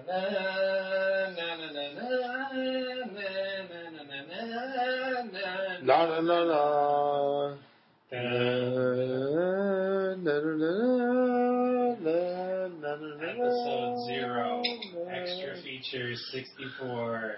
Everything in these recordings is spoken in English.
La la la la. Episode 0. Extra features 64.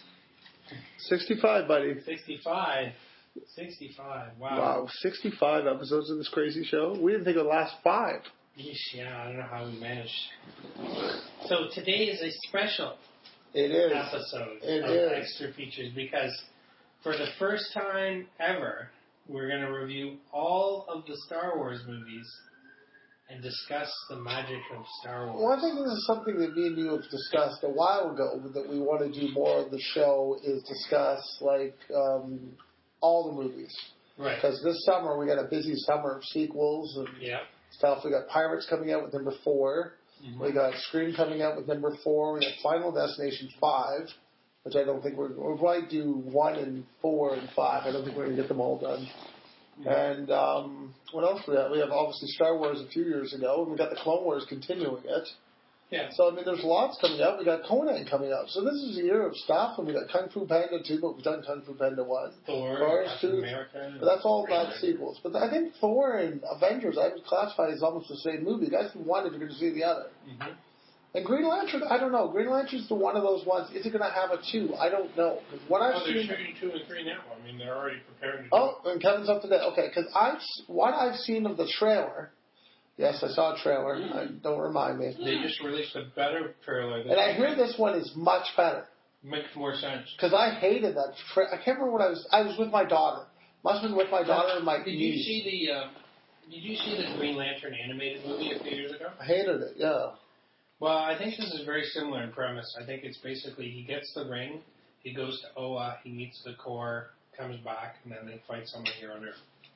65, buddy. 65. 65. Wow. Wow, 65 episodes of this crazy show. We didn't think it would last 5. Yeesh, yeah, I don't know how we managed. So today is a special episode of Extra Features because for the first time ever, we're going to review all of the Star Wars movies and discuss the magic of Star Wars. Well, I think this is something that me and you have discussed a while ago that we want to do more of the show is discuss, like, all the movies. Right. Because this summer, we got a busy summer of sequels and stuff. We got Pirates coming out with number 4. Mm-hmm. We got Scream coming out with number 4. We got Final Destination 5, which I don't think we'll probably do 1 and 4 and 5. I don't think we're going to get them all done. And what else do we have? We have obviously Star Wars a few years ago, and we got the Clone Wars continuing it. Yeah. So, I mean, there's lots coming up. We got Conan coming up. So this is a year of stuff, and we got Kung Fu Panda 2, but we've done Kung Fu Panda 1. Thor, Captain America. But that's all about sequels. But I think Thor and Avengers, I would classify as almost the same movie. You guys can one if you're going to see the other. Mm-hmm. And Green Lantern, I don't know. Green Lantern's the one of those ones. Is it going to have a 2? I don't know. What I've they're shooting 2 and 3 now. I mean, they're already prepared to do it. And Kevin's up to date. Okay, because what I've seen of the trailer. Yes, I saw a trailer. Don't remind me. They just released a better trailer. And I hear this one is much better. Makes more sense. Because I hated that. I can't remember what I was with my daughter. Must have been with my daughter and my niece. Did you see the Green Lantern animated movie a few years ago? I hated it, yeah. Well, I think this is very similar in premise. I think it's basically he gets the ring, he goes to Oa, he meets the Corps, comes back, and then they fight someone here on Earth.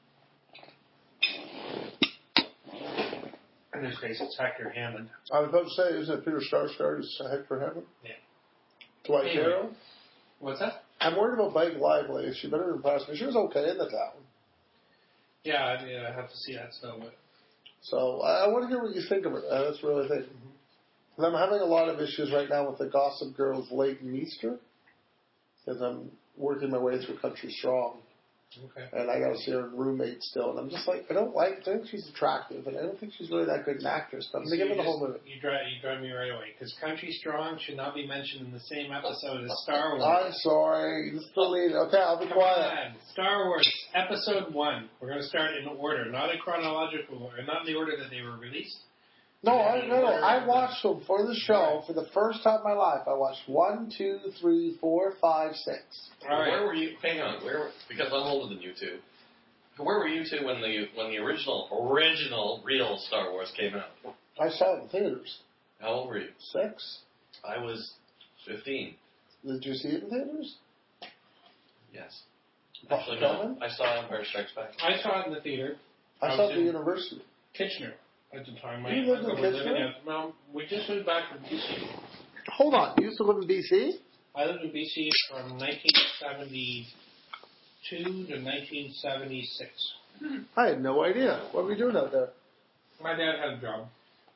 In this case, it's Hector Hammond. I was about to say, isn't it Peter Sarsgaard is Hector Hammond? Yeah. Dwight Garrow? What's that? I'm worried about Blake Lively. She better impress me. She was okay in the town. Yeah, I have to see that still. But. So I want to hear what you think of it. That's really the thing. And I'm having a lot of issues right now with the Gossip Girl's Leighton Meester because I'm working my way through Country Strong. Okay. And I got to see her roommate still. And I'm just like, I think she's attractive, and I don't think she's really that good an actress. But I'm going to give her the whole movie. You drive me right away. Because Country Strong should not be mentioned in the same episode as Star Wars. I'm sorry. This is the lead. Okay, I'll be quiet. Star Wars, Episode 1. We're going to start in order. Not in chronological order. Not in the order that they were released. No, I watched them for the show for the first time in my life. I watched 1, 2, 3, 4, 5, 6. All right. Where were you? Hang on. Because I'm older than you two. Where were you two when the original real Star Wars came out? I saw it in theaters. How old were you? 6. I was 15. Did you see it in theaters? Yes. Actually, no. I saw Empire Strikes Back. I saw it in the theater. I saw it at the university. Kitchener. At the time, you lived in Kitchener? We just moved back from BC. Hold on, you used to live in BC? I lived in BC from 1972 to 1976. I had no idea. What were you doing out there? My dad had a job,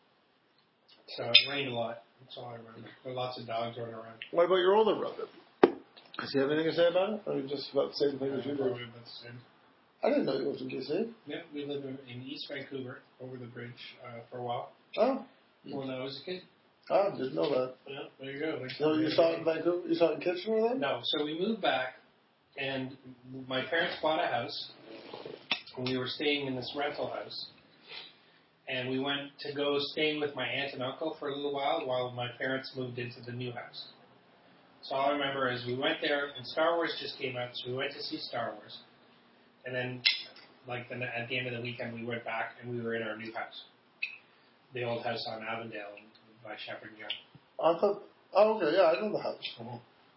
so it rained a lot. That's all I remember. There were lots of dogs running around. What about your older brother? Does he have anything to say about it? Or are you just about the same thing as you did? I didn't know you lived in BC. Yeah, we lived in East Vancouver, over the bridge, for a while. Oh. When I was a kid. Oh, didn't know that. Yeah, there you go. So you saw it in Vancouver? You saw it in Kitchener then? No, so we moved back, and my parents bought a house, and we were staying in this rental house. And we went to go staying with my aunt and uncle for a little while my parents moved into the new house. So all I remember is we went there, and Star Wars just came out, so we went to see Star Wars. And then, at the end of the weekend, we went back and we were in our new house. The old house on Avondale by Shepherd Young. Okay, yeah, I know the house. Mm-hmm.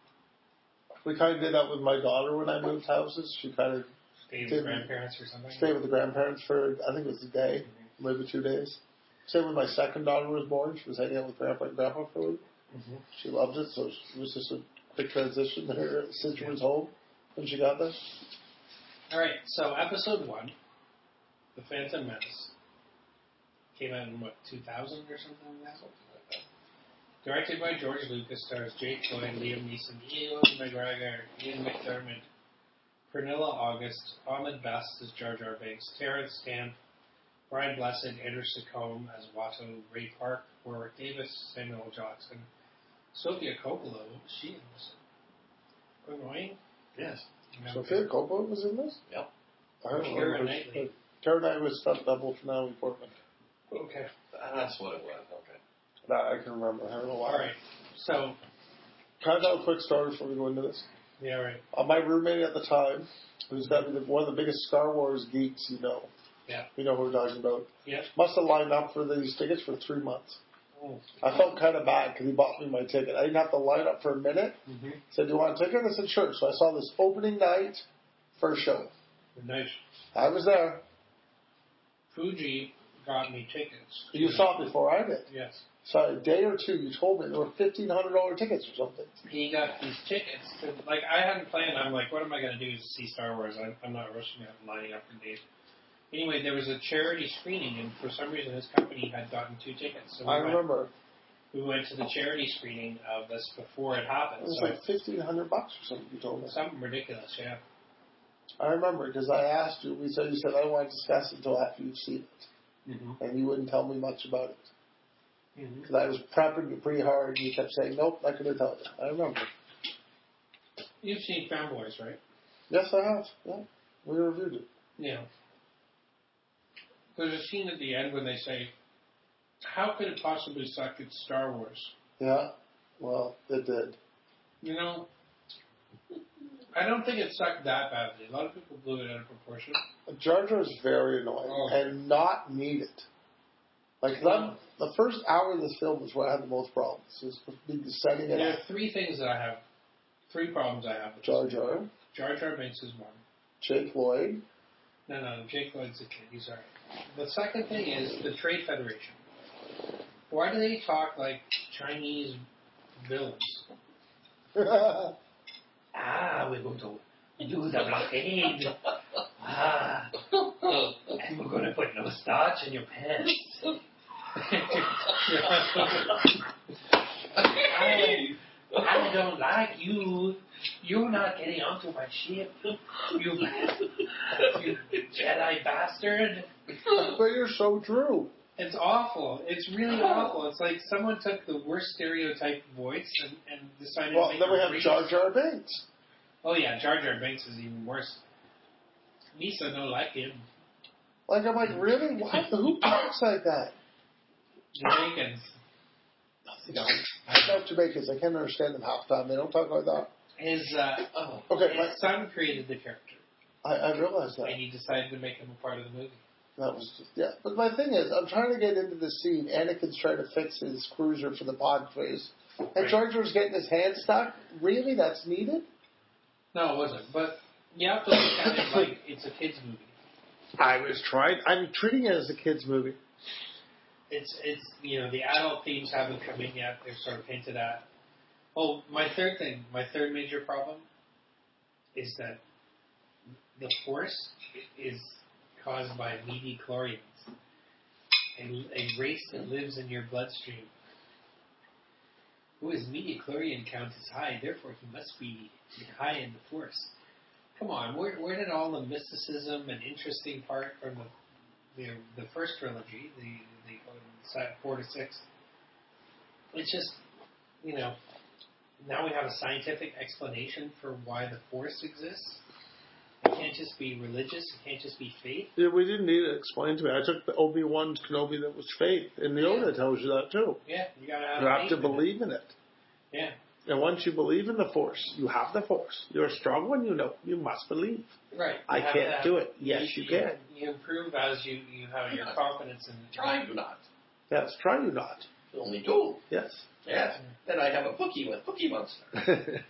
We kind of did that with my daughter when I moved houses. She kind of stayed with grandparents or something? Stayed with the grandparents for, I think it was a day, maybe 2 days. Same when my second daughter was born. She was hanging out with Grandpa and Grandpa for a week. Mm-hmm. She loved it, so it was just a quick transition to her sister was home when she got there. All right, so Episode 1, The Phantom Menace, came out in, 2000 or something like that? Directed by George Lucas, stars Jake Lloyd, Liam Neeson, Ewan McGregor, Ian McDermott, Pernilla August, Ahmed Best as Jar Jar Binks, Terrence Stamp, Brian Blessed, Andrew Secombe as Watto, Ray Park, Warwick Davis, Samuel Jackson, Sofia Coppola. What was she in this? Annoying? Yes. Sofia Coppola was in this? Yep. I don't Keira know. Knightley. Keira Knightley was stunt double for Natalie Portman. Okay. That's what it was. Okay. That I can remember. I don't know why. All right. So. Can I tell a quick story before we go into this? Yeah, right. My roommate at the time, who's got to be one of the biggest Star Wars geeks you know. Yeah. You know who we're talking about. Yeah. Must have lined up for these tickets for 3 months. Oh. I felt kind of bad because he bought me my ticket. I didn't have to line up for a minute. Mm-hmm. He said, "Do you want a ticket?" I said, "Sure." So I saw this opening night first show. Nice. I was there. Fuji got me tickets. You saw it before I did. Yes. So a day or two, you told me there were $1,500 tickets or something. He got these tickets. Like, I hadn't planned. I'm like, what am I going to do to see Star Wars? I'm not rushing out and lining up for days. Anyway, there was a charity screening, and for some reason his company had gotten 2 tickets. So I remember. We went to the charity screening of this before it happened. It was so like $1,500 or something, you told me. Something ridiculous, yeah. I remember because I asked you, you said I don't want to discuss it until after you've seen it. Mm-hmm. And you wouldn't tell me much about it. Because I was prepping you pretty hard, and you kept saying, "Nope, not going to tell you." I remember. You've seen Fanboys, right? Yes, I have. Yeah, we reviewed it. Yeah. There's a scene at the end when they say, "How could it possibly suck? It's Star Wars." Yeah. Well, it did. You know, I don't think it sucked that badly. A lot of people blew it out of proportion. Jar Jar is very annoying and not needed. Like the first hour of this film is where I had the most problems. Is setting it There up. are 3 things that I have. 3 problems I have with Jar this Jar. movie. Jar Jar Binks is one. Jake Lloyd. No, Jake Lloyd's a kid. He's alright. The second thing is the Trade Federation. Why do they talk like Chinese villains? We're going to do the blockade. And we're going to put no starch in your pants. I don't like you. You're not getting onto my ship. You Jedi bastard. But you're so true. It's awful. It's really awful. It's like someone took the worst stereotype voice and decided to make then we it have racist. Jar Jar Binks. Oh yeah, Jar Jar Binks is even worse. Misa don't like him. Like, I'm like, really? Why? Who talks like that? Jamaicans. I know Jamaicans. I can't understand them half the time. They don't talk like that. His His son created the character. I realize that. And he decided to make him a part of the movie. That was just, yeah. But my thing is, I'm trying to get into the scene. Anakin's trying to fix his cruiser for the pod phase. And Jar Jar's getting his hand stuck. Really? That's needed? No, it wasn't. But you have to look at it like it's a kid's movie. I'm treating it as a kid's movie. It's the adult themes haven't come in yet. They're sort of hinted at. Oh, my third major problem is that the Force is caused by midi-chlorians, a race that lives in your bloodstream. Who his midi-chlorian count is high, therefore he must be high in the Force. Come on, where did all the mysticism and interesting part from the first trilogy, the 4 to 6? It's just, now we have a scientific explanation for why the Force exists. It can't just be religious. It can't just be faith. Yeah, we didn't need it explained to me. I took the Obi-Wan Kenobi that was faith. And Yoda tells you that too. Yeah, you gotta have You have to faith believe in it. Yeah. And once you believe in the Force, you have the Force. You're a strong one, you must believe. Right. I can't do it. Yes, you can. You improve as you have your confidence in it. Try you not. Yes, try you not. Only do. Yes. Yes. Then I have a cookie with Cookie Monster.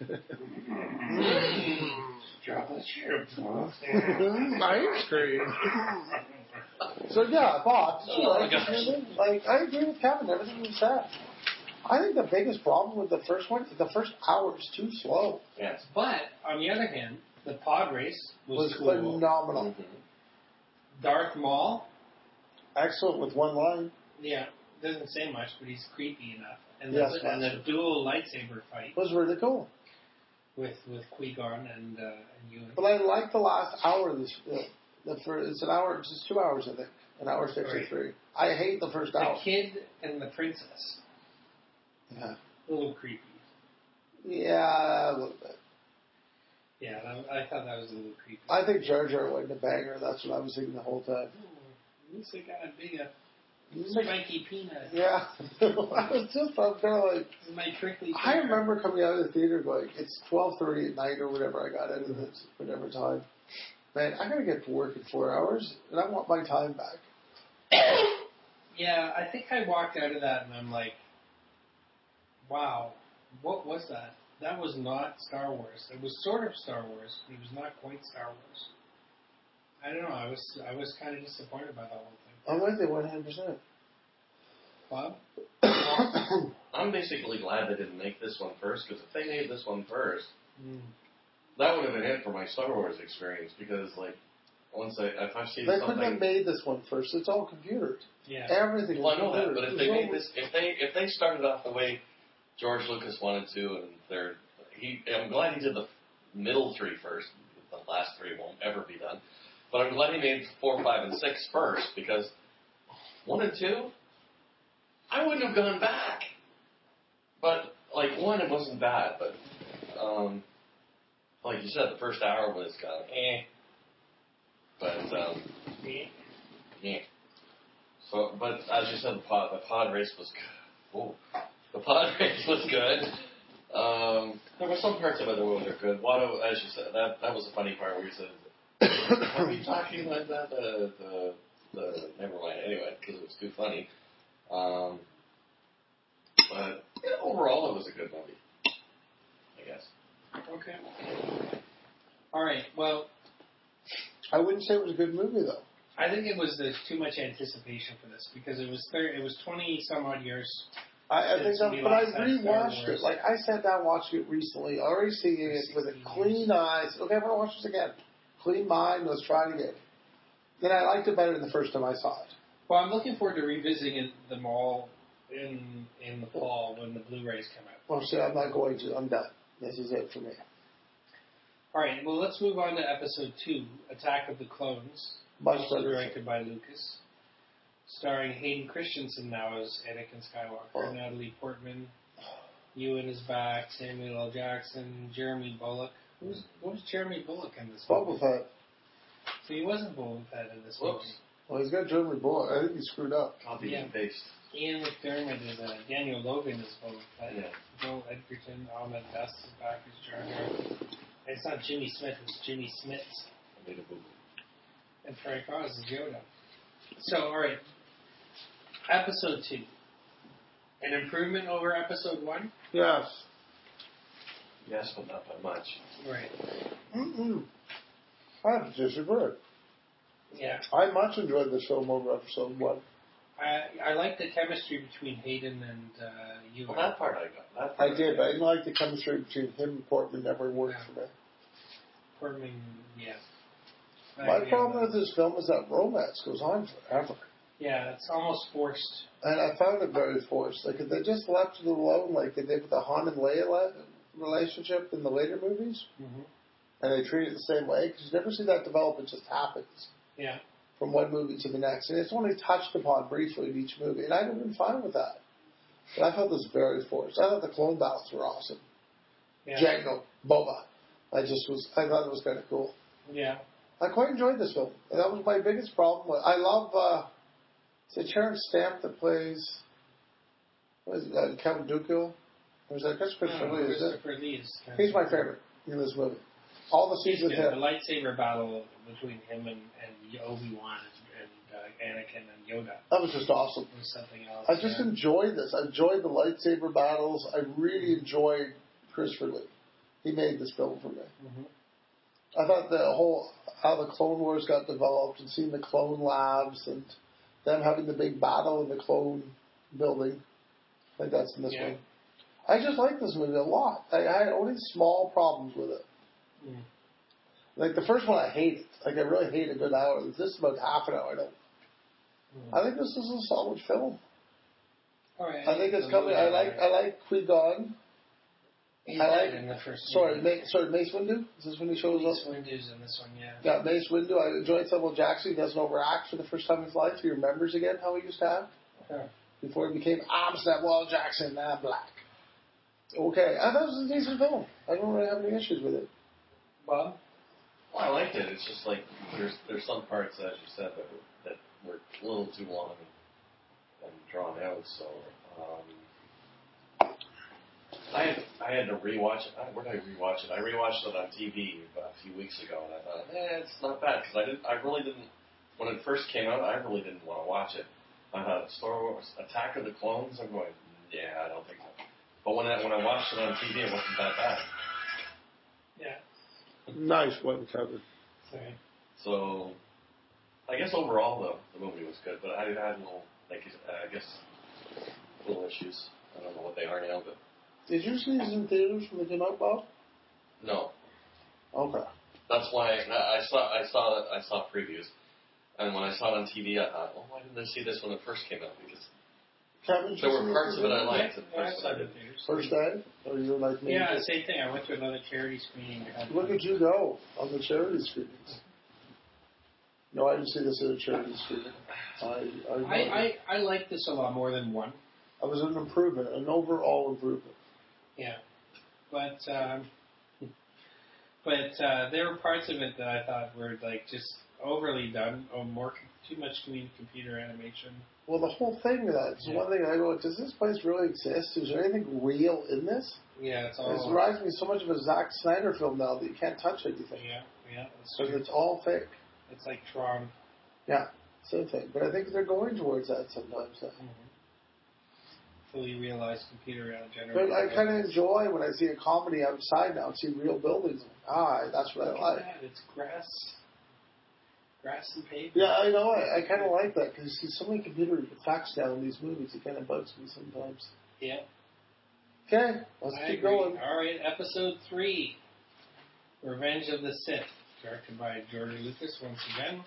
Chocolate chip. Ice cream. So yeah, Bob, did you like gosh. this movie? Like, I agree with Kevin, everything he said. I think the biggest problem with the first one is the first hour is too slow. Yes. But on the other hand, the pod race was cool. Phenomenal. Mm-hmm. Darth Maul, Excellent with one line. yeah, doesn't say much, but he's creepy enough. and the dual lightsaber fight was really cool. With Qui-Gon and Ewan. But I like the last hour of this. It's an hour, it's just 2 hours, I think. An hour 53. Right. I hate the first hour. The kid and the princess. Yeah. A little creepy. Yeah, a little bit. Yeah, I thought that was a little creepy. I think Jar Jar wasn't a banger. That's what I was thinking the whole time. Looks like a big spiky peanut. Yeah. I was kind of like... My prickly I remember coming out of the theater going, it's 12:30 at night or whatever I got out of this, whatever time. Man, I got to get to work in 4 hours, and I want my time back. Yeah, I think I walked out of that, and I'm like, wow, what was that? That was not Star Wars. It was sort of Star Wars, but it was not quite Star Wars. I don't know. I was kind of disappointed by the whole thing. I'm with you 100%. Bob? I'm basically glad they didn't make this one first, because if they made this one first, that would have been it for my Star Wars experience. Because if I've seen they something, couldn't have made this one first. It's all computered. Yeah, everything. Well, I know that, but if they made this, if they started off the way George Lucas wanted to, and I'm glad he did the middle three first. The last three won't ever be done. But I'm glad he made 4, 5, and 6 first, because 1 and 2, I wouldn't have gone back. But 1, it wasn't bad, but like you said, the first hour was kind of But yeah. So, but as you said, the pod race was good. Oh, the pod race was good. There were some parts of it that were good. Watto, as you said, that was a funny part where he said, "Are you talking like that?" Never mind. Anyway, because it was too funny. But overall, it was a good movie, I guess. Okay. All right. Well, I wouldn't say it was a good movie though. I think there's too much anticipation for this because it was 20 some odd years. I think that, but I rewatched it. I sat down watching it recently, already seeing it with a clean eyes. Okay, I'm gonna watch this again. Clean mind. Let's try it again. Then I liked it better than the first time I saw it. Well, I'm looking forward to revisiting them all in the fall when the Blu-rays come out. Well, see, I'm not going to. I'm done. This is it for me. All right. Well, let's move on to episode 2, Attack of the Clones, also directed by Lucas, starring Hayden Christensen now as Anakin Skywalker, Natalie Portman, Ewan is back, Samuel L. Jackson, Jeremy Bulloch. What was Jeremy Bulloch in this movie? Boba Fett. So he wasn't Boba Fett in this movie. Well, he's got Jeremy Bulloch. I think he screwed up. Copy and paste. Ian McDermott is Daniel Logan is Boba Fett. Yeah. Joel Edgerton, Ahmed Best is back as Jar Jar. It's not Jimmy Smith, it's Jimmy Smits. I made a boo-boo. And Frank Oz is Yoda. So, alright. Episode 2. An improvement over episode 1? Yes. Yes, but not by much. Right. I have to disagree. Yeah. I much enjoyed this film over episode 1. I like the chemistry between Hayden and Ewan. Well, that part I got. I did, but I didn't like the chemistry between him and Portman. Never worked for me. Portman, yeah. My problem with this film is that romance goes on forever. Yeah, it's almost forced. And I found it very forced. If they just left it alone, like they did with the Han and Leia relationship in the later movies, and they treat it the same way, because you never see that develop. It just happens. Yeah. From one movie to the next. And it's only touched upon briefly in each movie. And I've been fine with that. But I felt this very forced. I thought the clone battles were awesome. Yeah. Jango, Boba. I thought it was kind of cool. Yeah. I quite enjoyed this film. And that was my biggest problem. I love, is it Terrence Stamp that plays, what is it, Count Dooku? Or is that Christopher Lee? Christopher Lee. He's my favorite in this movie. All the scenes with him. The lightsaber battle between him and Obi-Wan and Anakin and Yoda. That was just awesome. It was something else. I just enjoyed this. I enjoyed the lightsaber battles. I really enjoyed Christopher Lee. He made this film for me. I thought how the Clone Wars got developed and seeing the clone labs and them having the big battle in the clone building. I think that's in this one. I just like this movie a lot. I had only small problems with it. Like the first one I hated. Like I really hated a good hour. This is about half an hour. I think this is a solid film. Oh, yeah, I think it's coming. I like Qui-Gon. He's I like. in the first Sorry, movie. Mace Windu. Is this when he shows Mace up? Windu's in this one, yeah. Yeah, Mace Windu. I enjoyed Samuel Jackson. He doesn't overact for the first time in his life. He remembers again how he used to act before he became I'm Samuel Jackson. Now I'm black. Okay, I thought it was a decent film. I don't really have any issues with it. Bob? Well, I liked it. It's just like there's some parts, as you said, that were a little too long and drawn out. So I had to rewatch it. Where did I rewatch it? I rewatched it on TV a few weeks ago, and I thought, it's not bad because I really didn't. When it first came out, I really didn't want to watch it. I thought Star Wars Attack of the Clones. I'm going, I don't think so. But when I watched it on TV, it wasn't that bad. Yeah. Nice one, Kevin. Sorry. So, I guess overall the movie was good, but I had little, little issues. I don't know what they are now, but. Did you see these in theaters when they came out, Bob? No. Okay. That's why I saw previews, and when I saw it on TV, I thought, why didn't I see this when it first came out? Because there were parts of it I liked, and parts that I didn't. First day? Or you were like me? Yeah, same thing. I went to another charity screening. Look at you go on the charity screenings. No, I didn't see this at a charity screening. I like this a lot more than one. It was an improvement, an overall improvement. Yeah, but there were parts of it that I thought were like just overly done, or too much computer animation. Well, the whole thing of that is one thing I go, does this place really exist? Is there anything real in this? Yeah, it's all. It reminds me so much of a Zack Snyder film now that you can't touch anything. Yeah, because it's all fake. It's like Tron. Yeah, same thing. But I think they're going towards that sometimes. Mm-hmm. Fully realized computer generated. But I kind of enjoy when I see a comedy outside now and see real buildings. That's what I like. That. It's grass and paper. Yeah, I know. I kind of like that because you see so many computer effects now in these movies. It kind of bugs me sometimes. Yeah. Okay, let's keep going. All right, episode 3, Revenge of the Sith, directed by George Lucas once again.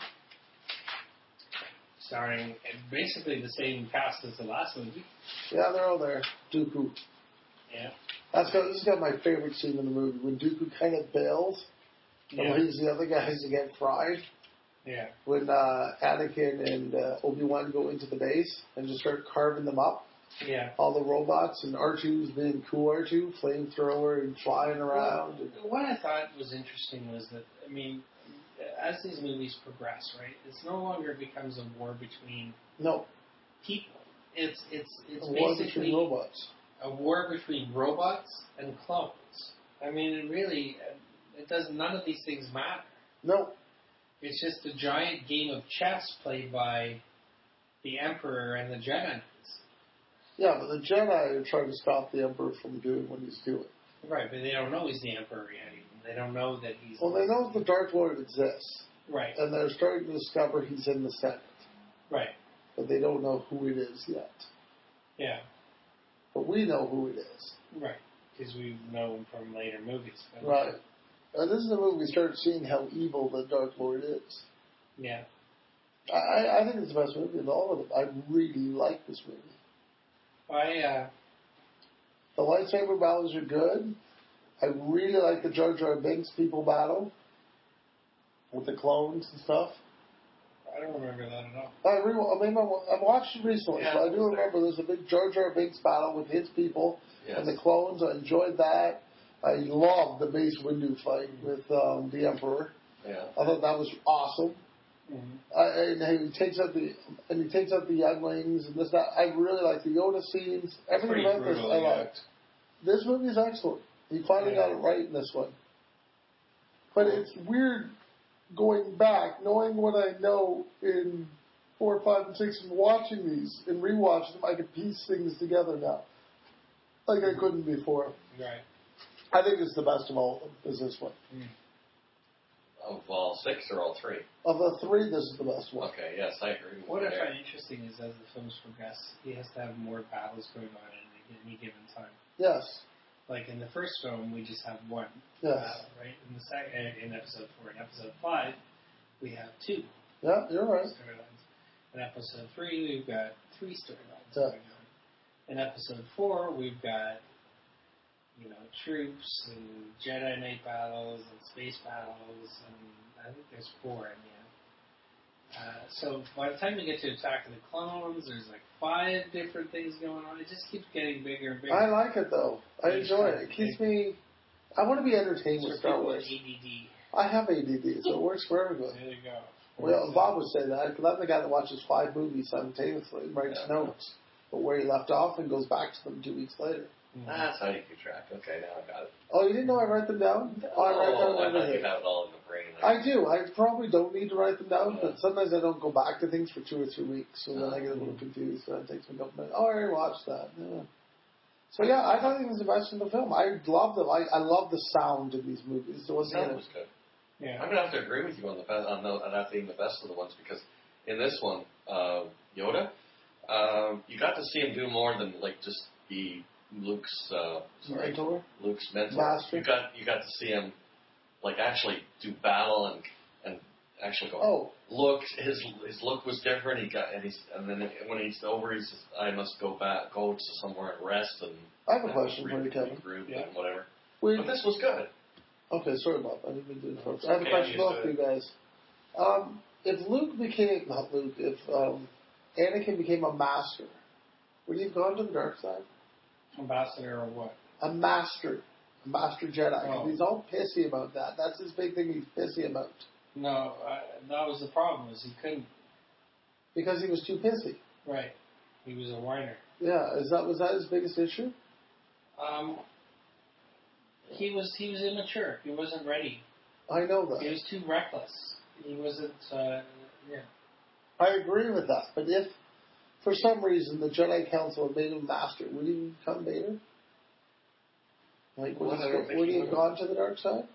Starring basically the same cast as the last movie. Yeah, they're all there. Dooku. Yeah. This has got my favorite scene in the movie when Dooku kind of bails and leaves the other guys to get fried. Yeah. When Anakin and Obi-Wan go into the base and just start carving them up. Yeah. All the robots and R2's being cool R2, flamethrower and flying around. What I thought was interesting was that, as these movies progress, right, it's no longer becomes a war between people. It's a war between robots. A war between robots and clones. It does none of these things matter. No. It's just a giant game of chess played by the Emperor and the Jedi. Yeah, but the Jedi are trying to stop the Emperor from doing what he's doing. Right, but they don't know he's the Emperor yet. They don't know that he's... Well, they know the Dark Lord exists. Right. And they're starting to discover he's in the Senate. Right. But they don't know who it is yet. Yeah. But we know who it is. Right. Because we know him from later movies. Right. This is the movie we started seeing how evil the Dark Lord is. Yeah. I think it's the best movie of all of them. I really like this movie. The lightsaber battles are good. I really like the Jar Jar Binks people battle with the clones and stuff. I don't remember that at all. I watched it recently, so I do remember there's a big Jar Jar Binks battle with his people and the clones. I enjoyed that. I loved the Mace Windu fight with the Emperor. Yeah. I thought that was awesome. Mm-hmm. And he takes out the younglings and this that. I really like the Yoda scenes. Everything about this I liked. This movie is excellent. He finally got it right in this one. But it's weird going back, knowing what I know in 4, 5, and 6, and watching these and rewatching them. I can piece things together now, like I couldn't before. Right. I think it's the best of all of them. Is this one? Of all 6 or all 3? Of the 3, this is the best one. Okay, yes, I agree. What I find interesting is as the films progress, he has to have more battles going on at any given time. Yes. Like in the first film, we just have one battle, right? In the in episode 4, in episode 5, we have 2. Yeah, you're right. Storylines. In episode 3, we've got 3 storylines going on. in Episode 4, we've got, troops and Jedi Knight battles and space battles, and I think there's 4 in the end. So by the time we get to Attack of the Clones, there's like 5 different things going on. It just keeps getting bigger and bigger. I like it though. I enjoy it. It keeps me. I want to be entertained with Star Wars. ADD. I have ADD, so it works for everyone. There you go. Well, Bob would say that. I'm the guy that watches 5 movies simultaneously and writes notes, but where he left off and goes back to them 2 weeks later. That's how you keep track. Okay, now I got it. Oh, you didn't know I write them down? I write down everything. You have it all in the brain. I do. I probably don't need to write them down, but sometimes I don't go back to things for 2 or 3 weeks, so then I get a little confused. So it takes me a couple minutes. Oh, I already watched that. Yeah. So yeah, I thought he was the best in the film. I loved them. I love the sound in these movies. The sound was good. Yeah. I'm gonna have to agree with you on that being the best of the ones, because in this one, Yoda, you got to see him do more than like just be Luke's mentor. Luke's mentor. Master. You got to see him like actually do battle and actually go. Oh, look, his look was different. And then when he's over, he says, "I must go to somewhere and rest." And I have a question for you, Kevin. And whatever. But this was good. Okay, sorry, Bob. I didn't mean to interrupt. I have a question for you guys. If Anakin became a master, would he have gone to the dark side? Ambassador or what? A master Jedi. Oh. He's all pissy about that. That's his big thing he's pissy about. No, that was the problem, is he couldn't. Because he was too pissy. Right. He was a whiner. Yeah, was that his biggest issue? He was immature. He wasn't ready. I know that. He was too reckless. He wasn't, I agree with that. But if, for some reason, the Jedi Council had made him master, would he become Vader? Like, would he have gone to the dark side?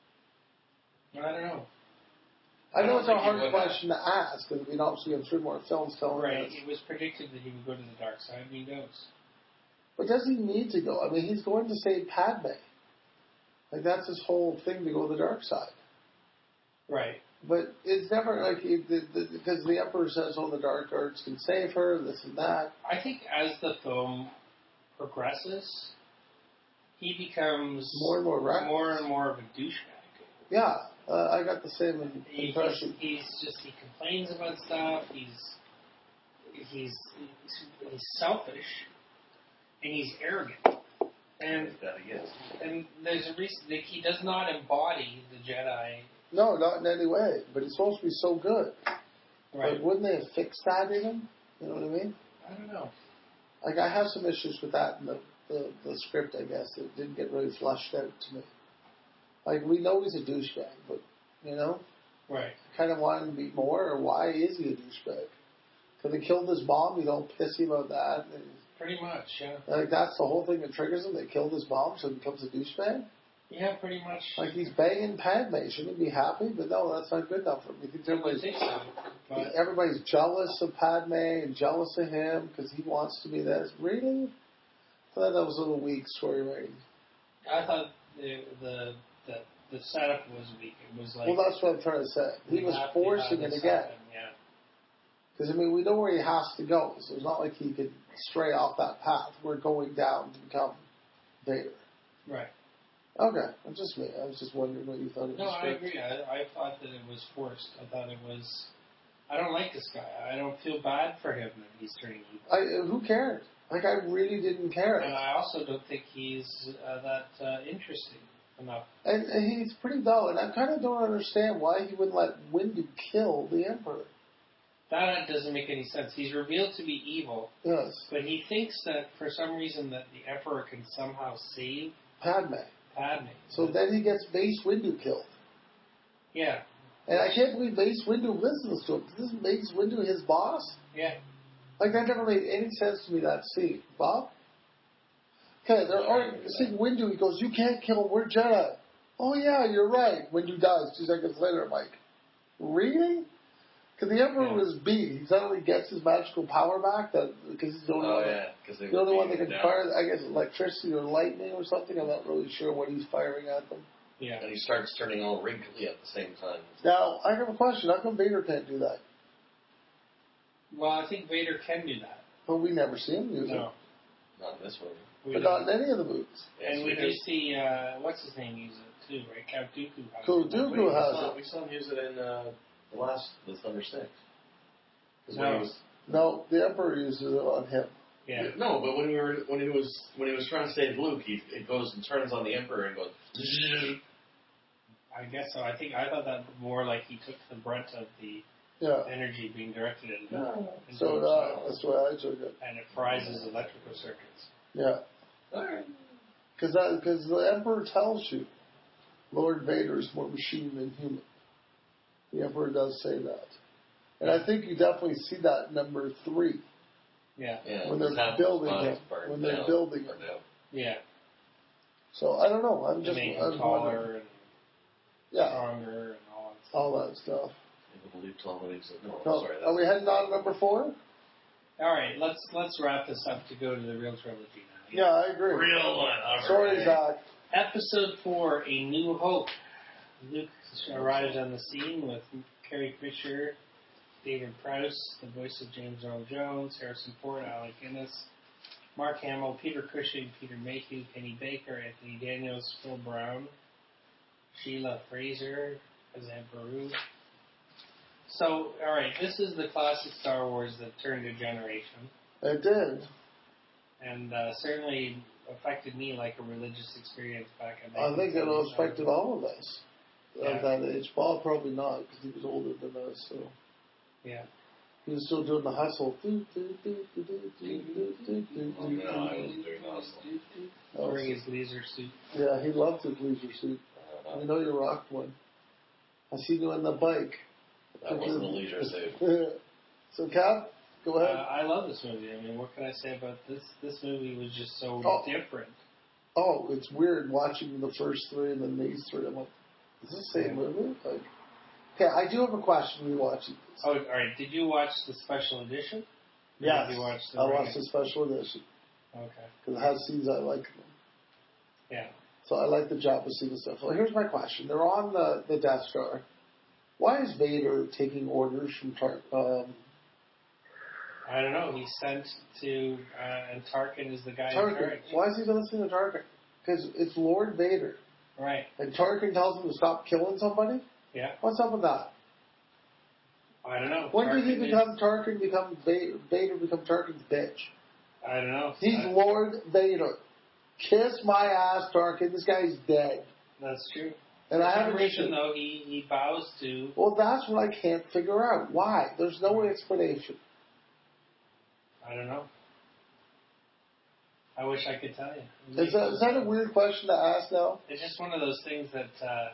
I don't know. I know it's a hard question to ask, because we obviously have 3 more films telling us. Right, it was predicted that he would go to the dark side, and he goes. But does he need to go? I mean, he's going to save Padme. Like, that's his whole thing, to go to the dark side. Right. But it's never like, because the Emperor says, oh, the Dark Arts can save her, this and that. I think as the film progresses, he becomes more and more reckless. More and more of a douchebag. Yeah, I got the same impression. He complains about stuff. He's selfish, and he's arrogant. And there's a reason that he does not embody the Jedi. No, not in any way. But he's supposed to be so good. Right. But wouldn't they have fixed that in him? You know what I mean? I don't know. Like, I have some issues with that in the script, I guess. It didn't get really flushed out to me. Like, we know he's a douchebag, but, you know? Right. I kind of want him to be more, or why is he a douchebag? Because he killed his mom, he's all pissy about that. Pretty much, yeah. Like, that's the whole thing that triggers him. They killed his mom, so he becomes a douchebag? Yeah, pretty much. Like, he's banging Padme. Shouldn't he be happy? But no, that's not good enough for him. Everybody's jealous of Padme and jealous of him because he wants to be this. Really? I thought that was a little weak story writing. I thought the setup was weak. It was like... Well, that's what I'm trying to say. He was forcing it again. Yeah. Because, I mean, we know where he has to go, so it's not like he could stray off that path. We're going down to become Vader. Right. Okay, that's just me. I was just wondering what you thought of No, I agree. I thought that it was forced. I thought it was... I don't like this guy. I don't feel bad for him that he's turning evil. Who cared? Like, I really didn't care. And I also don't think he's that interesting enough. And he's pretty dull, and I kind of don't understand why he wouldn't let Windu kill the Emperor. That doesn't make any sense. He's revealed to be evil. Yes. But he thinks that for some reason that the Emperor can somehow save Padme. So then he gets Mace Windu killed. Yeah. And I can't believe Mace Windu listens to him. Isn't Mace Windu his boss? Yeah. Like, that never made any sense to me, that scene. Bob? Okay, seeing Windu, he goes, you can't kill him, we're Jedi. Oh yeah, you're right. Windu dies. 2 seconds later, I'm like, really? Because the Emperor was beat. He suddenly gets his magical power back because he's the only one that can fire, I guess, electricity or lightning or something. I'm not really sure what he's firing at them. Yeah. And he starts turning all wrinkly at the same time. Now, I have a question. How come Vader can't do that? Well, I think Vader can do that. But we never see him use it. Not in this movie. But not in any of the movies. And we do see, what's his name use it too, right? Count Dooku. Count Dooku has it. We saw him use it in the Thunder Six. No, the Emperor uses it on him. Yeah. No, but when he was trying to save Luke, it goes and turns on the Emperor and goes. I guess so. I thought that more like he took the brunt of the energy being directed at him. So that's the way I took it. And it fries his electrical circuits. Yeah. Alright. Because the Emperor tells you Lord Vader is more machine than human. The Emperor does say that. And I think you definitely see that in number 3. Yeah. When they're building him. Yeah. So I don't know. I'm just taller and stronger and all that stuff. I believe 12 minutes. No, sorry. Are we heading on to number 4? All right, let's wrap this up to go to the real trilogy now. Yeah, I agree. Real one. Sorry, Zach. Episode 4, A New Hope. Luke arrives on the scene with Carrie Fisher, David Prowse, the voice of James Earl Jones, Harrison Ford, Alec Guinness, Mark Hamill, Peter Cushing, Peter Mayhew, Kenny Baker, Anthony Daniels, Phil Brown, Sheila Fraser as Aunt Beru. So, alright, this is the classic Star Wars that turned a generation. It did. And certainly affected me like a religious experience back in the I think it affected all of us at that age. Bob probably not, because he was older than us, so. Yeah. He was still doing the hustle. I wasn't doing the hustle. Wearing his leisure suit. Yeah, he loved his leisure suit. I know you rocked one. I seen you on the bike. That wasn't a leisure suit. So, Cap, go ahead. I love this movie. I mean, what can I say about this? This movie was just so different. Oh, it's weird watching the first 3 and then these 3. I'm like, is this the same movie? Like, okay, I do have a question when you watch it. Oh, all right. Did you watch the special edition? Yes. Did you watch I watched the special edition. Okay. Because it has scenes I like. Yeah. So I like the Jabba scene and stuff. Well, here's my question. They're on the Death Star. Why is Vader taking orders from I don't know. He's sent to, and Tarkin is the guy in charge. Why is he listening to Tarkin? Because it's Lord Vader. Right. And Tarkin tells him to stop killing somebody? Yeah. What's up with that? I don't know. When did he become Tarkin, Vader become Tarkin's bitch? I don't know. He's Lord Vader. Kiss my ass, Tarkin. This guy's dead. That's true. And For some reason, though, he bows to... Well, that's what I can't figure out. Why? There's no explanation. I don't know. I wish I could tell you. Is that a weird question to ask now? It's just one of those things that...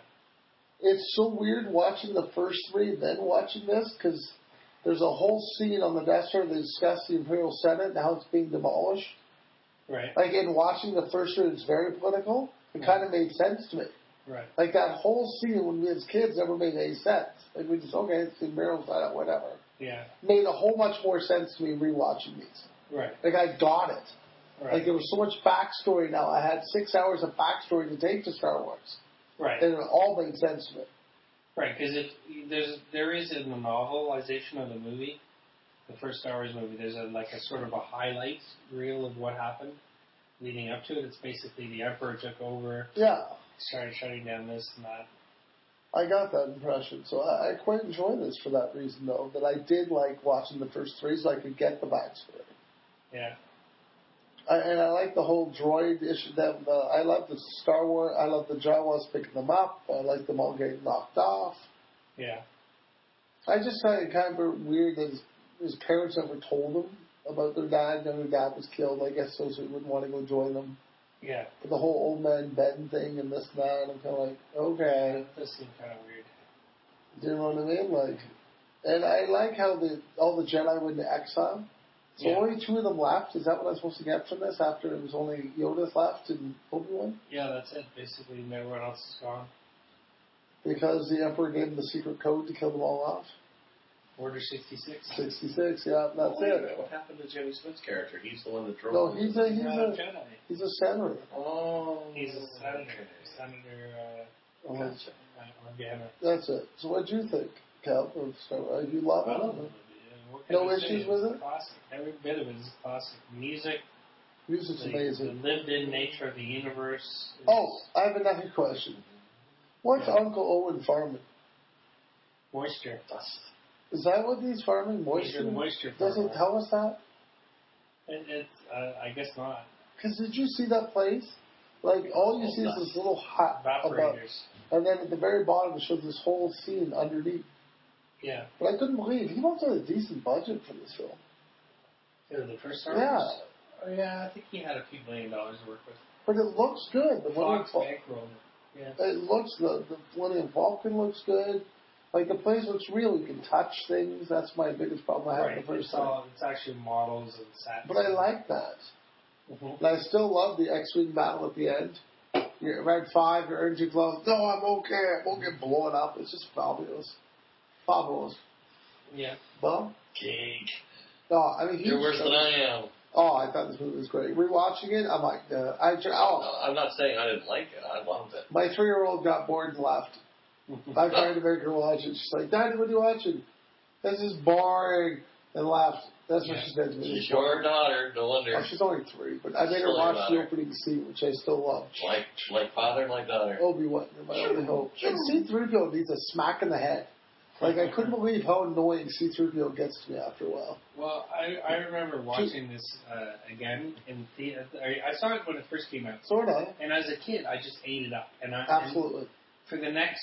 It's so weird watching the first 3 and then watching this, because there's a whole scene on the Death Star that discusses the Imperial Senate and how it's being demolished. Right. Like, in watching the first 3, it's very political. It kind of made sense to me. Right. Like, that whole scene when we as kids never made any sense. Like, we just, okay, it's the Imperial Senate, whatever. Yeah. Made a whole much more sense to me rewatching these. Right. Like, I got it. Right. Like, there was so much backstory now. I had 6 hours of backstory to take to Star Wars. Right. And it all made sense to me. Right, because there is in the novelization of the movie, the first Star Wars movie, there's a sort of a highlight reel of what happened leading up to it. It's basically the Emperor took over. Yeah. Started shutting down this and that. I got that impression. So I quite enjoy this for that reason, though, that I did like watching the first 3 so I could get the backstory. Yeah. And I like the whole droid issue. I love the Star Wars. I love the Jawas picking them up. I like them all getting knocked off. Yeah. I just find it kind of weird that his parents never told him about their dad. And their dad was killed, I guess, so he wouldn't want to go join them. Yeah. But the whole old man Ben thing and this and that, and I'm kind of like, okay. That does seem kind of weird. Do you know what I mean? Like, and I like how all the Jedi went into exile. So only 2 of them left. Is that what I'm supposed to get from this? After it was only Yoda's left and Obi-Wan? Yeah, that's it. Basically, everyone else is gone. Because the Emperor gave him the secret code to kill them all off. Order 66. 66, yeah, that's it. What happened to Jimmy Smith's character? He's the one that drove. No, he's a senator. Oh, he's a senator. Senator Organa. That's it. So what do you think, Cal? You love it? I love it. No issues with it? Classic. Every bit of it is classic. Music, Music's amazing. The lived-in nature of the universe. Oh, I have another question. What's Uncle Owen farming? Moisture. Is that what he's farming? Moisture? He's a moisture Does farmer. it tell us that? It's I guess not. Because did you see that place? Like, all you see is this little hut above. Evaporators. And then at the very bottom, it shows this whole scene underneath. Yeah. But I couldn't believe he must have had a decent budget for this film. The first Star Yeah. Wars? Oh, yeah, I think he had a few $1 million to work with. But it looks good. The Fox bankrolled it. Yeah. It looks good. The Millennium Falcon looks good. Like, the place looks real. You can touch things. That's my biggest problem I had the first time. It's actually models and sets. But I like that. Mm-hmm. And I still love the X-Wing battle at the end. You're Red 5, your energy glows. No, I'm okay. I won't get blown up. It's just fabulous. Fabulous. Yeah. Well, Geek. no, I mean, You're worse than I am. Oh, I thought this movie was great. Rewatching it, I'm like, I'm not saying I didn't like it. I loved it. My 3-year-old got bored and left. I tried to make her watch it. She's like, Daddy, what are you watching? This is boring. And left. That's what she said to me. She's your daughter, no wonder. Oh, she's only 3, but I made her watch the opening scene, which I still love. Like father, like daughter. Obi-Wan, my only hope. And C-3PO needs a smack in the head. Like, I couldn't believe how annoying C-3PO gets to me after a while. Well, I remember watching this again in theater. I saw it when it first came out. Sort of. And as a kid, I just ate it up. Absolutely. And for the next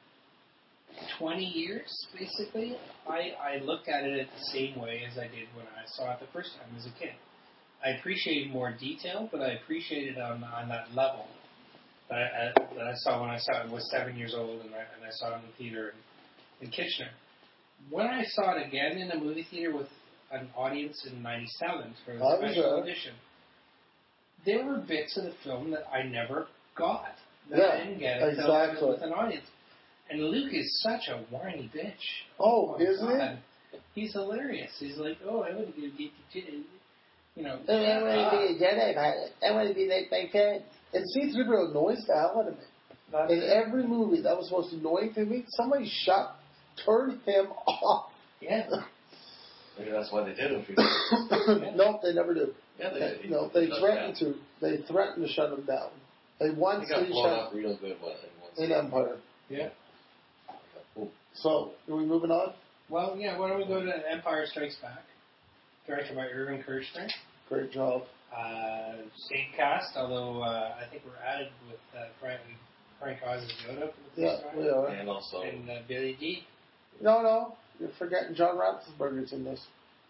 20 years, basically, I looked at it the same way as I did when I saw it the first time as a kid. I appreciated more detail, but I appreciated it on that level that I saw when I saw it. I was 7 years old, and I saw it in the theater in Kitchener. When I saw it again in a movie theater with an audience in '97 for the special edition, there were bits of the film that I never got. That I didn't get until with an audience. And Luke is such a whiny bitch. Oh, isn't he? He's hilarious. He's like, oh, I want to get you know. I want to be a Jedi pilot. I want to be like my kids. And C-3PO annoys the hell out of me. In every movie that was supposed to annoy me, somebody turned him off. Yeah. Maybe that's why they did it. Nope, they never do. Yeah, they did. No, they threatened to. They threatened to shut him down. They once got blown up real good in Empire. Yeah. Cool. So, are we moving on? Well, yeah, why don't we go to Empire Strikes Back? Directed by Irvin Kershner. Great job. Same cast, although I think we're added with Frank Oz as Yoda. Yeah, we are. And also... And Billy D. No, you're forgetting John Ratzenberger's in this.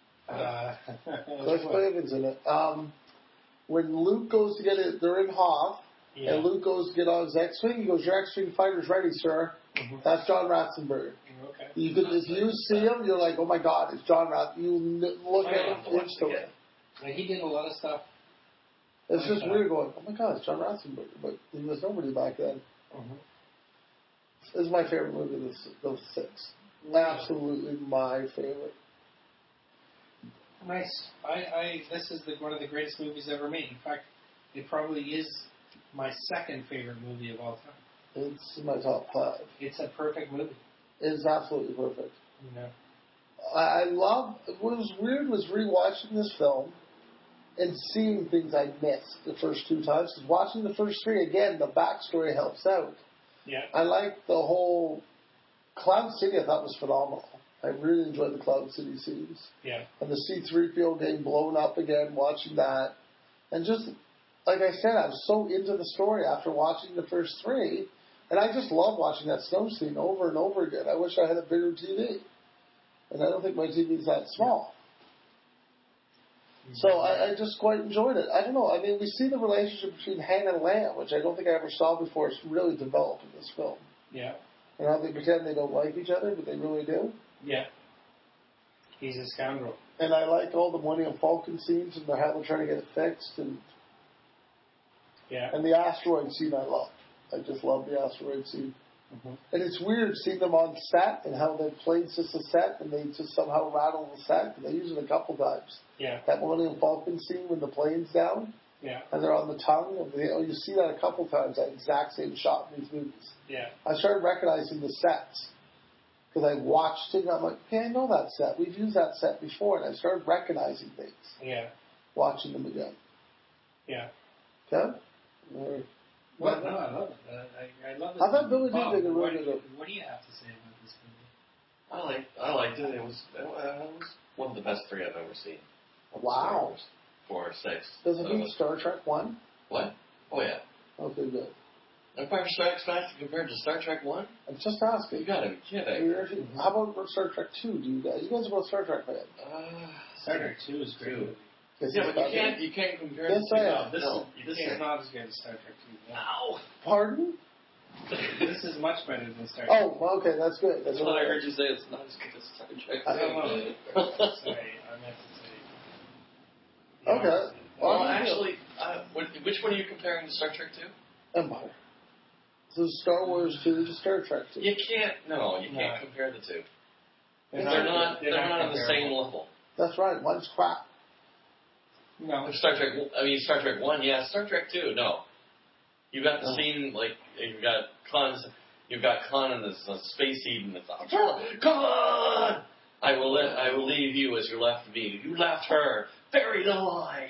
Cliff Clavins in it. When Luke goes to get it, they're in Hoth, and Luke goes to get on his X-Wing, he goes, your X-Wing fighter's ready, sir. Mm-hmm. That's John Ratzenberger. Okay. If you see him, you're like, oh my God, it's John Ratzenberger. You look at him instantly. He did a lot of stuff. It's just weird going, oh my God, it's John Ratzenberger. But he was nobody back then. Mm-hmm. This is my favorite movie of those 6. Absolutely my favorite. Nice. This is one of the greatest movies ever made. In fact, it probably is my second favorite movie of all time. It's my top 5. It's a perfect movie. It's absolutely perfect. You know. What was weird was rewatching this film and seeing things I missed the first 2 times. Because watching the first 3 again, the backstory helps out. Yeah. I liked the whole Cloud City. I thought was phenomenal. I really enjoyed the Cloud City scenes. Yeah. And the C-3PO getting blown up again, watching that. And just, like I said, I was so into the story after watching the first 3. And I just love watching that snow scene over and over again. I wish I had a bigger TV. And I don't think my TV is that small. Mm-hmm. So I just quite enjoyed it. I don't know. I mean, we see the relationship between Han and Leia, which I don't think I ever saw before. It's really developed in this film. Yeah. And how they pretend they don't like each other, but they really do. Yeah. He's a scoundrel. And I like all the Millennium Falcon scenes and how they're trying to get it fixed. And the asteroid scene I love. I just love the asteroid scene. Mm-hmm. And it's weird seeing them on set and how the plane's just a set and they just somehow rattle the set. They use it a couple times. Yeah. That Millennium Falcon scene when the plane's down. Yeah. And they're on the tongue. You see that a couple times, that exact same shot in these movies. Yeah. I started recognizing the sets. Because I watched it and I'm like, okay, I know that set. We've used that set before. And I started recognizing things. Yeah. Watching them again. Yeah. Okay? Well, no, I love it. I love it. I thought Billy did Bob, take a what, really good. what do you have to say about this movie? I liked it. It was one of the best 3 I've ever seen. Wow. 4 or 6. Does it beat Star Trek 1? What? Oh, yeah. Okay, good. Empire Strikes Back compared to Star Trek 1? I'm just asking. You gotta be kidding. How about Star Trek 2? You guys are both Star Trek fans. Star Trek 2 is great. Yeah, but you can't compare yes, the two. I am. This is not as good as Star Trek 2. No. Ow! Pardon? This is much better than Star Trek. Oh, okay, that's good. That's what I heard you say. It's not as good as Star Trek. Sorry, I meant to say. Okay. Well, actually, which one are you comparing to Star Trek 2? Empire. So Star Wars 2 to Star Trek 2. You can't compare the two. They're not on the same comparable. level. That's right. One's crap. No. Star Trek 1, yeah. Star Trek 2, no. You got the scene, like, you've got Khan in this space heat, and it's like, Khan! I will leave you as you left me. You left her, buried alive.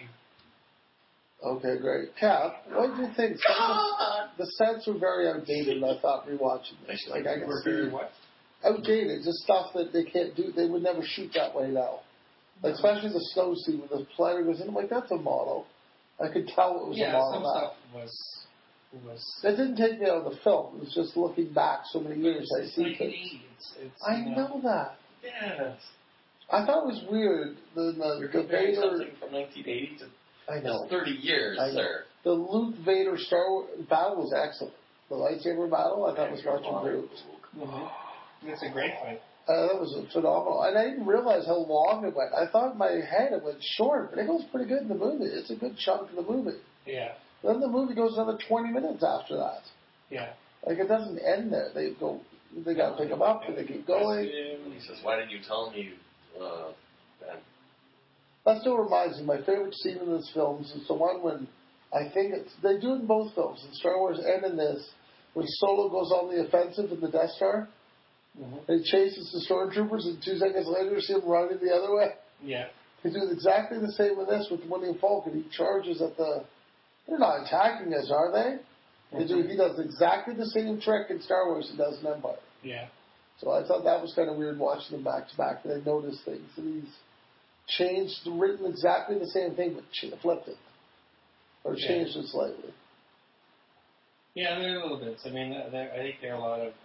Okay, great. Cap, what do you think? The sets were very outdated, I thought, rewatching this. Like, I can see what? outdated, just stuff that they can't do. They would never shoot that way now. Like, especially the snow scene when the planet goes in. I'm like, that's a model. I could tell it was a model. Some now. stuff was. That didn't take me out of the film. It was just looking back so many years. I see things. I know that. Yes. I thought it was weird. You're comparing something from 1980 to I know. 30 years, sir. The Luke Vader Star Wars battle was excellent. The lightsaber battle, I thought was much improved. Mm-hmm. It's a great fight. That was phenomenal. And I didn't realize how long it went. I thought in my head it went short, but it goes pretty good in the movie. It's a good chunk of the movie. Yeah. Then the movie goes another 20 minutes after that. Yeah. Like, it doesn't end there. They got to pick them up, and they keep going. He says, why didn't you tell me, Ben? That still reminds me, my favorite scene in this film is the one when, I think they do it in both films, in Star Wars and in this, when Solo goes on the offensive in the Death Star, and he chases the stormtroopers, and 2 seconds later you see him running the other way. Yeah. He does exactly the same with this, with the Millennium Falcon. He charges at they're not attacking us, are they? He does exactly the same trick in Star Wars he does in Empire. Yeah. So I thought that was kind of weird watching them back to back, and I noticed things. And he's written exactly the same thing, but flipped it. Or changed it slightly. Yeah, there are little bits. I mean, I think there are a lot of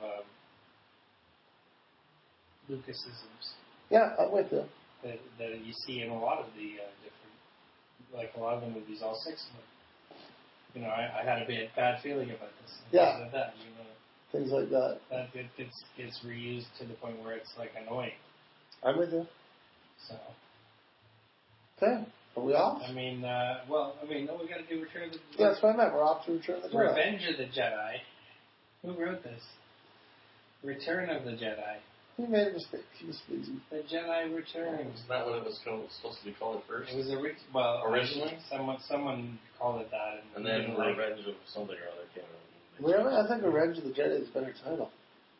Lucasisms. Yeah, I'm with you. That you see in a lot of the different, like a lot of the movies, all 6 of them. You know, I had a bad feeling about this. Yeah. Things like that, you know. Things like that. That it gets reused to the point where it's like annoying. I'm with you. So. Okay. Are we off? I mean, no, we got to do Return of the Jedi. Yeah, that's what I meant. We're off to Return of the Jedi. Revenge of the Jedi. Who wrote this? Return of the Jedi. He made a mistake. He was busy. The Jedi Returns. Isn't that what it was supposed to be called at first? It was originally. Someone called it that, and then Revenge of something or other came out. Really? I think Revenge of the Jedi is a better title.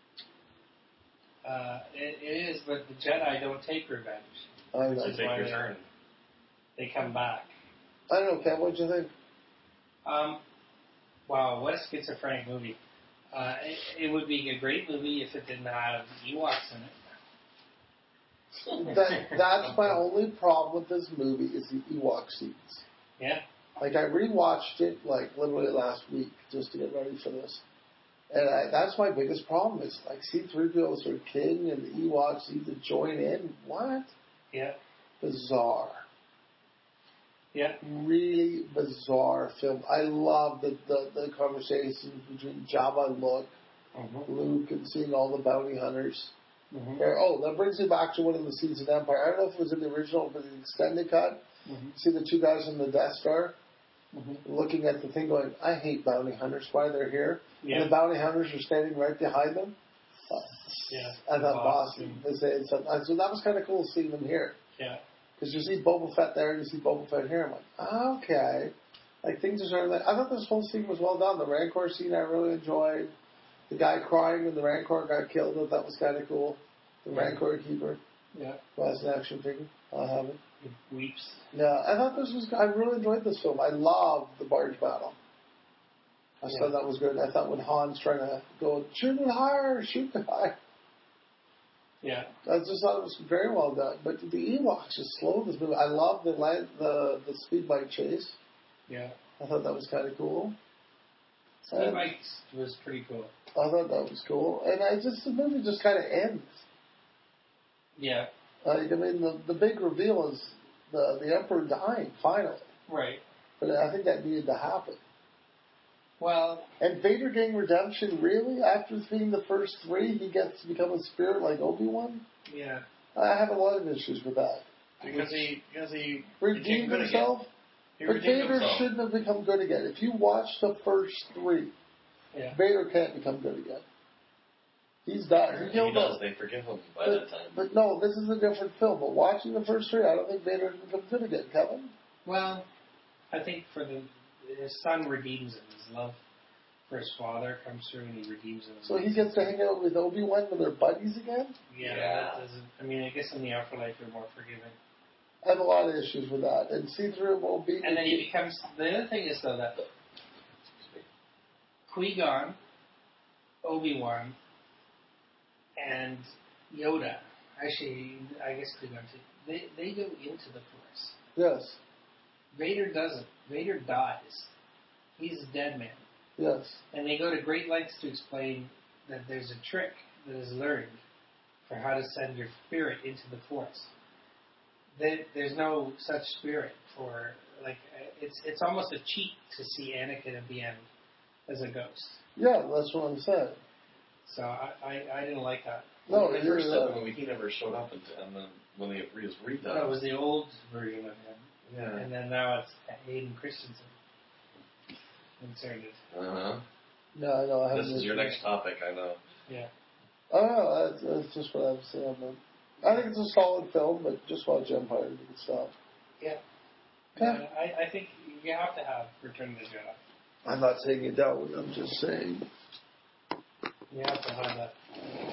It is, but the Jedi don't take revenge. They take return. They come back. I don't know, Ken. What'd you think? Wow, what a schizophrenic movie. It would be a great movie if it didn't have Ewoks in it. That's my only problem with this movie is the Ewok scenes. Yeah. Like, I rewatched it, like, literally last week just to get ready for this. And that's my biggest problem is, like, C-3PO is sort of king and the Ewoks need to join in. What? Yeah. Bizarre. Yeah. Really bizarre film. I love the conversations between Jabba and Luke and seeing all the bounty hunters. That brings me back to one of the scenes in Empire. I don't know if it was in the original, but the extended cut. See the 2 guys in the Death Star looking at the thing going, I hate bounty hunters. Why they're here? Yeah. And the bounty hunters are standing right behind them. I thought Boston was saying something. So that was kind of cool seeing them here. Yeah. Because you see Boba Fett there and you see Boba Fett here. I'm like, okay. Like, things are starting to... I thought this whole scene was well done. The Rancor scene I really enjoyed. The guy crying when the Rancor got killed, I thought was kind of cool. The Rancor keeper. Yeah. Who has an action figure. I'll have it. He weeps. Yeah, I thought this was. I really enjoyed this film. I loved the barge battle. I thought that was good. I thought when Han's trying to go, shoot it higher, shoot it higher. Yeah. I just thought it was very well done. But the Ewoks just slow this movie. I love the speed bike chase. Yeah. I thought that was kind of cool. Speed bike was pretty cool. I thought that was cool. And the movie just kind of ends. Yeah. I mean, the big reveal is the Emperor dying, finally. Right. But I think that needed to happen. Well. And Vader getting redemption, really? After seeing the first three, he gets to become a spirit like Obi-Wan? Yeah. I have a lot of issues with that. Because he redeemed himself? But Vader shouldn't have become good again. If you watch the first three, Vader can't become good again. He's died. He does. They forgive him by that time. But no, this is a different film. But watching the first three, I don't think Vader can become good again, Kevin. Well, I think his son redeems him. His love for his father comes through and he redeems him. So he gets to hang out with Obi-Wan when they're buddies again? Yeah. That doesn't, I mean, I guess in the afterlife you're more forgiving. I have a lot of issues with that. And C-3 won't be... And then he becomes... The other thing is, though, that Qui-Gon, Obi-Wan, and Yoda, actually, I guess Qui-Gon too, they go into the Force. Yes. Vader doesn't. Vader dies. He's a dead man. Yes. And they go to great lengths to explain that there's a trick that is learned for how to send your spirit into the Force. There's no such spirit for, like, it's almost a cheat to see Anakin at the end as a ghost. Yeah, that's what I'm saying. So I didn't like that. No, when they first did the movie, he never showed up, and then when it was redone... No, it was the old version of him. Yeah. And then now it's Hayden Christensen inserted. Uh-huh. No, I know. This is your next topic, I know. Yeah. Oh, that's just what I'm saying, man. I think it's a solid film, but just watch Empire and good stuff. Yeah. Okay. I think you have to have Return of the Jedi. I'm not saying you don't. I'm just saying. You have to have that.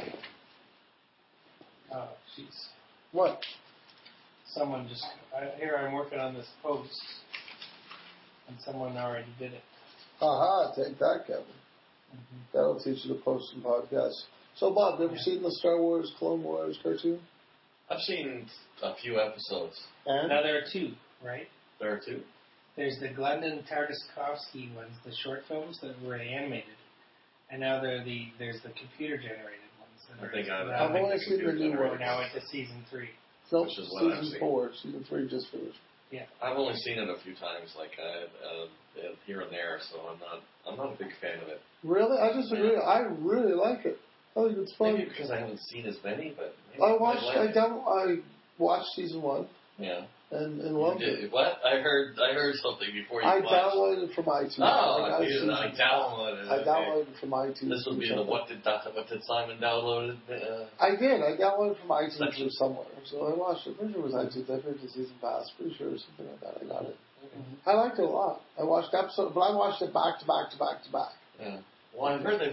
Oh, jeez. What? Someone just... Here I'm working on this post, and someone already did it. Aha, take that, Kevin. Mm-hmm. That'll teach you to post some podcasts. So, Bob, have you ever seen the Star Wars Clone Wars cartoon? I've seen a few episodes. And? Now there are two, right? There are two? There's the Glendon Tartakovsky ones, the short films that were animated. And now there's the computer-generated ones. I've only seen the new one. We're now into season 3. No, which is what season 4. Season 3 just finished. Yeah. I've only seen it a few times, like here and there, so I'm not a big fan of it. Really? I disagree. I really like it. I think it's fun. Maybe because I haven't seen as many, but I watched season 1. Yeah. And loved it. What? I heard something before you watched. Downloaded it from iTunes. I downloaded it. I downloaded it from iTunes. This would be the what did Simon download it? I did. I downloaded it from iTunes or somewhere. So I watched it. Pretty sure it was iTunes. I heard the season pass. Pretty sure it was something like that. I got it. Mm-hmm. I liked it a lot. I watched episodes, but I watched it back to back to back to back. Yeah. Well, I've heard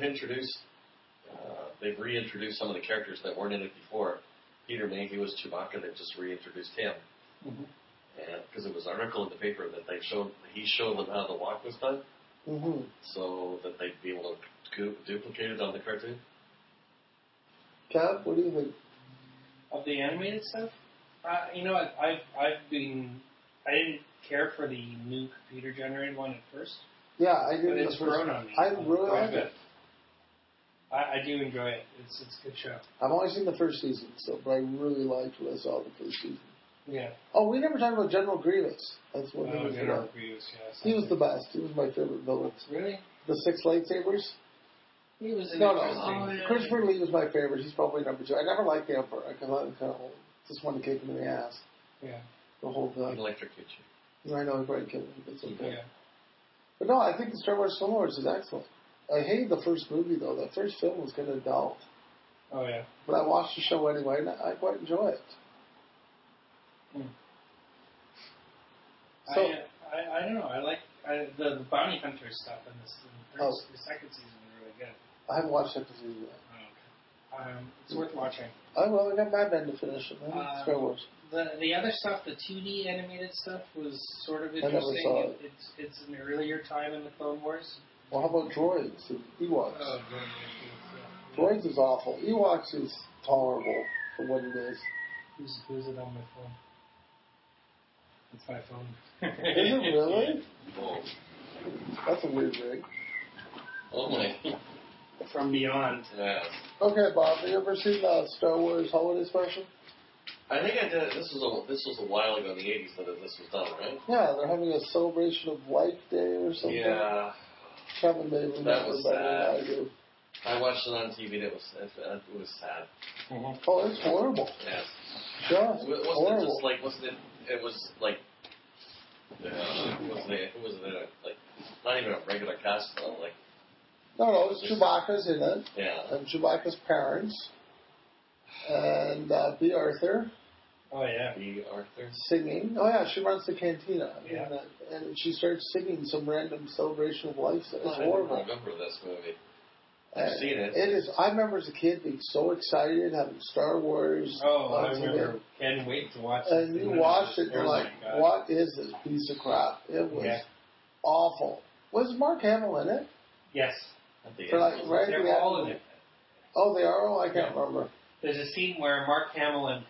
they've reintroduced some of the characters that weren't in it before. Peter Mayhew was Chewbacca. They've just reintroduced him. Mm-hmm. And because it was an article in the paper that he showed them how the walk was done, so that they'd be able to duplicate it on the cartoon. Cap, what do you think? Of the animated stuff? You know, I didn't care for the new computer generated one at first. Yeah, I did. But it's grown on me. I really like it. I do enjoy it. It's a good show. I've only seen the first season, but I really liked what I saw the first season. Yeah. Oh, we never talked about General Grievous. That's one thing we General forgot. Grievous, yes. He was the best. He was my favorite villain. Really? The 6 lightsabers? He was No. interesting. Christopher Lee was my favorite. He's probably number 2. I never liked the Emperor because I kind of just wanted to kick him in the ass. Yeah. The whole time. Electrocute you. I know he probably killed me, but it's okay. Yeah. But no, I think the Star Wars Clone Wars is excellent. I hated the first movie though. That first film was kind of dull. Oh yeah. But I watched the show anyway, and I quite enjoy it. So I don't know. I like the bounty hunter stuff in the second season was really good. I haven't watched second season yet. Oh, okay. It's worth watching. I got Mad Men to finish it. Star Wars. The other stuff, the 2D animated stuff, was sort of I never interesting. saw it. It's an earlier time in the Clone Wars. Well, how about Droids? Ewoks. Oh, Droids is awful. Ewoks is tolerable for what it is. Who's it on my phone? It's my phone. Is it really? Oh, That's a weird rig. oh my. From Beyond. Yeah. Okay, Bob, have you ever seen the Star Wars Holiday Special? I think I did. This was a while ago in the 80s that this was done, right? Yeah, they're having a celebration of Life Day or something. Yeah. Kevin may remember That was better than I sad. do. I watched it on TV. It was sad. Mm-hmm. Oh, it's horrible. Yes. Just Wasn't horrible. it just like? Wasn't it? It was like. Who was it? Like not even a regular cast. Like. No, it's Chewbacca's in it. Yeah. And Chewbacca's parents. And B. Arthur. Oh, yeah. B. Arthur. Singing. Oh, yeah, she runs the cantina. Yeah. And she starts singing some random celebration of life. It's I horrible. remember this movie. I've seen it. It is. I remember as a kid being so excited, having Star Wars. I remember. Can't wait to watch it. And you watched it and you're like, God. what is this piece of crap? It was awful. Was Mark Hamill in it? Yes. For like, right They're at the all end? in it. Oh, they are? Oh, I can't remember. There's a scene where Mark Hamill and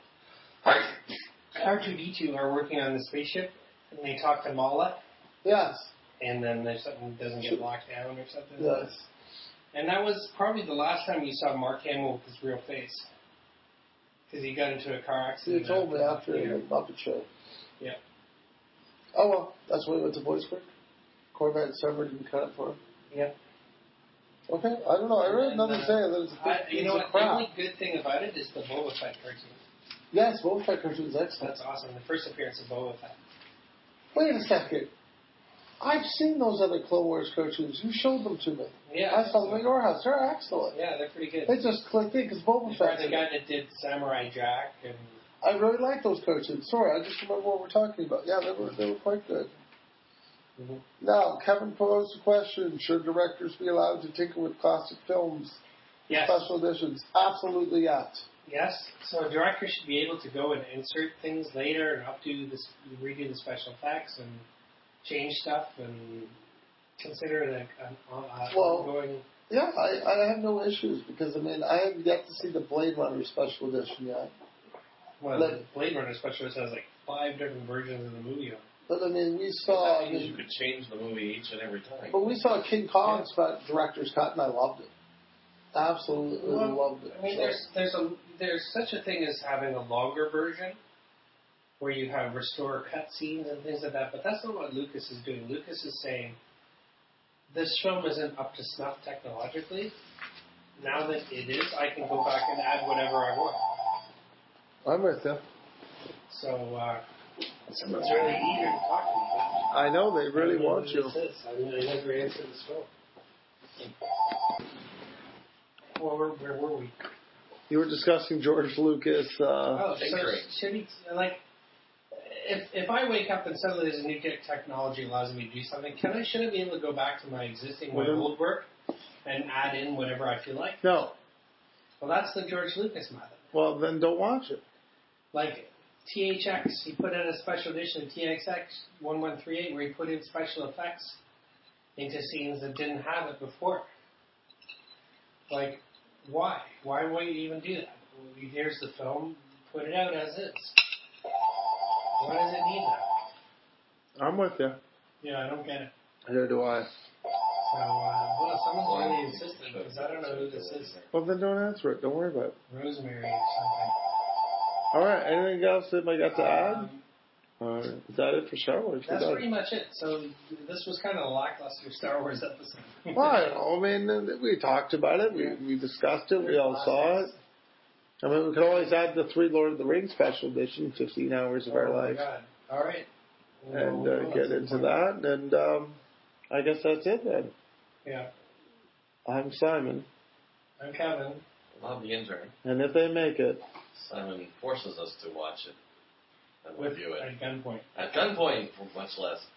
R2-D2 are working on the spaceship, and they talk to Mala, Yes. and then there's something that doesn't get locked down or something. Yes. And that was probably the last time you saw Mark Hamill with his real face. Because he got into a car accident. You told me after the Muppet Show. Yeah. Oh, well, that's why he went to voice work. Corvette server didn't cut it for him. Yeah. Okay, I don't know. I read nothing saying that it's a big you piece know of what? crap. The only good thing about it is the Boba Fett cartoon. Yes, Boba Fett cartoon is excellent. That's awesome. The first appearance of Boba Fett. Wait a second. I've seen those other Clone Wars cartoons. You showed them to me. Yeah. I saw them at your house. They're excellent. Yeah, they're pretty good. They just clicked in because Boba Fett. The guy that did Samurai Jack and. I really like those cartoons. Sorry, I just remember what we're talking about. Yeah, they were quite good. Mm-hmm. Now, Kevin posed a question. Should directors be allowed to tinker with classic films? Yes. Special editions? Absolutely yes. Yes. So a director should be able to go and insert things later and redo the special effects and change stuff and consider it ongoing. Yeah, I have no issues because, I mean, I haven't yet to see the Blade Runner special edition yet. Well, the Blade Runner special edition has like 5 different versions of the movie on it. But, I mean, we saw... you could change the movie each and every time. But we saw King Kong's director's cut, and I loved it. Absolutely loved it. I mean, there's such a thing as having a longer version where you have restore cut scenes and things like that, but that's not what Lucas is doing. Lucas is saying, this film isn't up to snuff technologically. Now that it is, I can go back and add whatever I want. I'm with you. So, someone's really eager to talk to me. I know, they really want you. I never answered this phone. Well, where were we? You were discussing George Lucas. So should he, like, if I wake up and suddenly there's a new technology allows me to do something, should I be able to go back to my old work and add in whatever I feel like? No. Well, that's the George Lucas method. Well, then don't watch it. Like THX, he put in a special edition, THX 1138, where he put in special effects into scenes that didn't have it before. Like, why? Why would you even do that? Here's the film, put it out as is. Why does it need that? I'm with you. Yeah, I don't get it. Neither do I. So, someone's really insistent, because I don't know who this is. Well, then don't answer it. Don't worry about it. Rosemary or something. All right. Anything else that I got to add? Is that it for Star Wars? That's pretty much it. So this was kind of a lackluster Star Wars episode. Well, I don't know. I mean, we talked about it. We discussed it. We all saw it. I mean, we could always add the 3 Lord of the Rings special edition, 15 hours of our life. God. All right. And get into that. And I guess that's it then. Yeah. I'm Simon. I'm Kevin. Bob the intern. And if they make it, Simon forces us to watch it and review it. At gunpoint. At gunpoint, much less.